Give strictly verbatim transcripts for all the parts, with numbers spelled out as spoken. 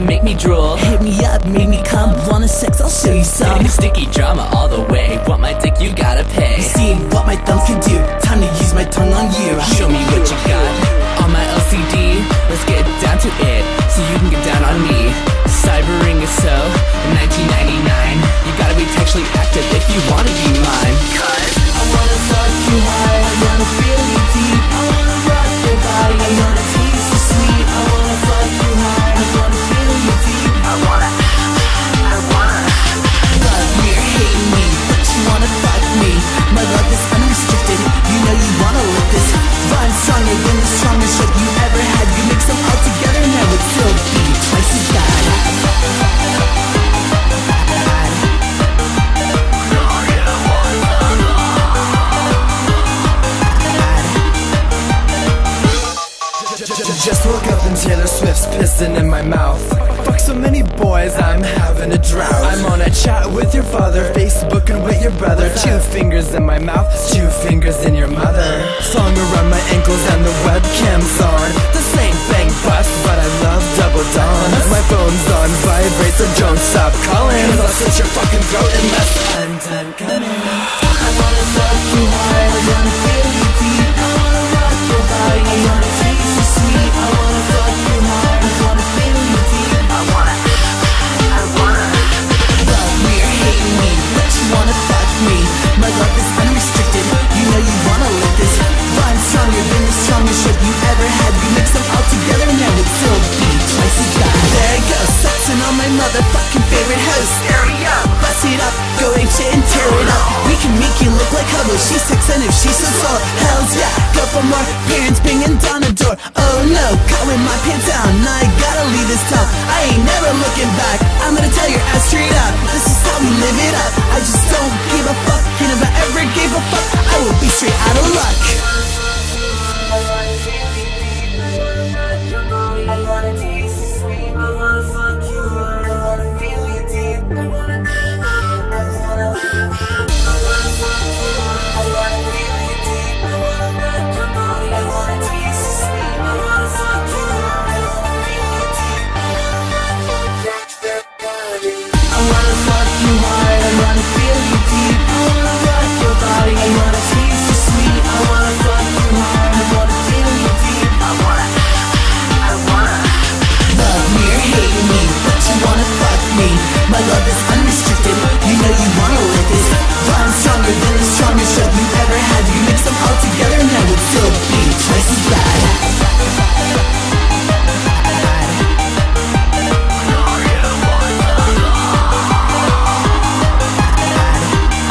make me drool. Hit me up, make me come. Wanna sex, I'll show you some. Sticky drama all the way. Want my dick, you gotta pay. See what my thumbs can do. Time to use my tongue on you. Show me what you got on my L C D. Let's get down to it, so you can get down on me. Cybering is so in nineteen ninety-nine. You gotta be sexually active if you wanna be mine. Cause I wanna fuck you high, I wanna feel you deep. I wanna rock your body, I wanna taste you sweet. I wanna fuck you high, I wanna feel you deep. I wanna, I wanna Love me or hate me, but you wanna fuck me. My love is unrestricted, you know you wanna live this. Run stronger than the strongest shit you ever had. You mix them all together and I would still be twice as bad. Just woke up and Taylor Swift's pissing in my mouth. Fuck so many boys, I'm having a drought. I'm on a chat with your father, Facebooking with your brother. Two fingers in my mouth, two fingers in your mother. Thong around my ankles and the webcam's on. The same thing bust, but I love double dawns. My phone's on vibrate, so don't stop calling. Cause I'll slit your fucking throat unless I'm done coming. I wanna fuck you hard, I wanna feel you deep. I wanna rock your body, I wanna taste you sweet. I wanna fuck you hard, I wanna feel you deep. I wanna, I wanna Love me or hate me, but you wanna fuck me. My love is unrestricted, you know you wanna live this. Rhyme stronger than the strongest shit you ever had. You mix them all together and I would still be twice as bad. There it goes, sexing on my motherfucking favorite host. area. Bust it up, go ape shit and tear it up. We can make you look like Hubble. She's six and if she's so slow, hells yeah. Go for more, parents banging down the door. Oh no, caught with my pants down. I gotta leave this town. I ain't never looking back. I'm gonna tell your ass straight up. This is how we live it up. I just don't give a fuck. And if I ever gave a fuck, I would be straight out of luck. I wanna feel you deep, I wanna rock your body, I wanna taste you sweet, I wanna fuck you hard, I wanna feel you deep, I wanna, I wanna, I wanna fuck you hard, I wanna feel you deep, I wanna rock your body, I wanna taste you sweet, I wanna fuck you hard, I wanna feel you deep, I wanna rock that body. I wanna fuck you hard, I wanna feel you deep. I wanna rock your body, I wanna taste you sweet. I wanna fuck you hard, I wanna feel you deep. I wanna, I wanna Love me or hate me, but you wanna fuck me. My love is unrestricted, you know you wanna live this. Rhyme stronger than the strongest shit you ever had. You mix them all together and I would still be twice as bad.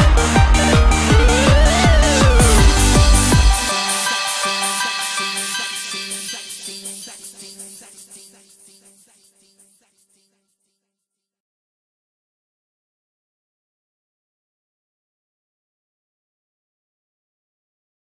Stop, stop, stop, stop.